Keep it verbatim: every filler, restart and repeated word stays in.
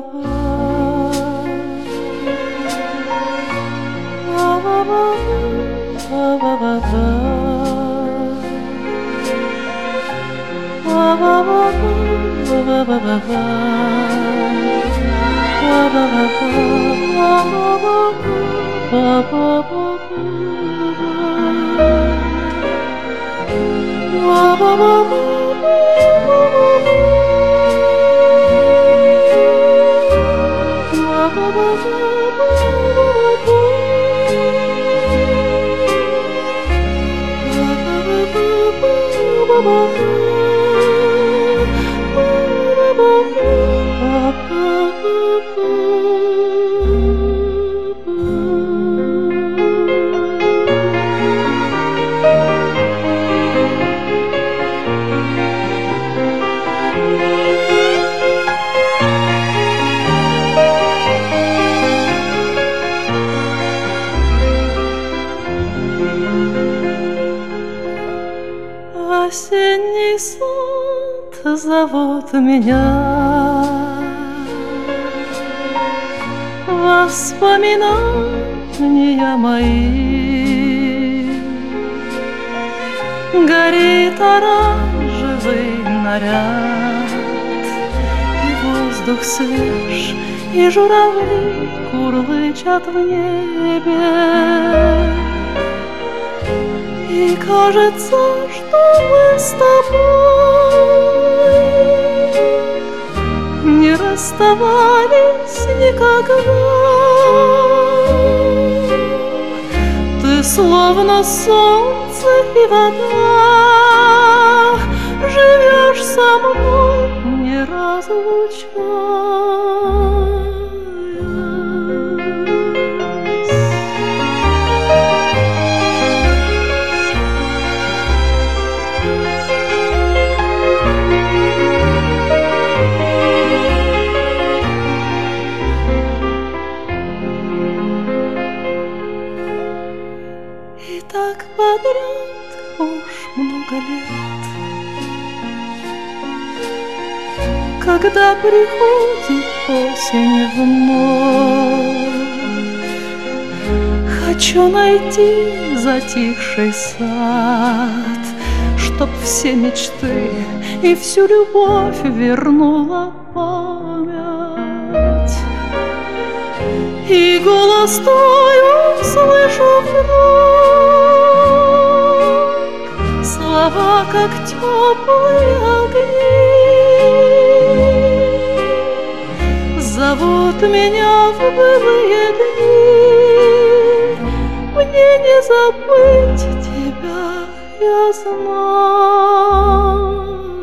Осенний сад зовут меня, воспоминания мои. Горит оранжевый наряд, и воздух свеж, и журавли курлычат в небе. И кажется, что мы с тобой не расставались никогда. Ты словно солнце и вода, живешь со мной, не разлучаясь. И так подряд уж много лет, когда приходит осень вновь, хочу найти затихший сад, чтоб все мечты и всю любовь вернула память. И голос твой услышу вновь, слова, как теплые огни, зовут меня в былые дни. Мне не забыть тебя, я знаю.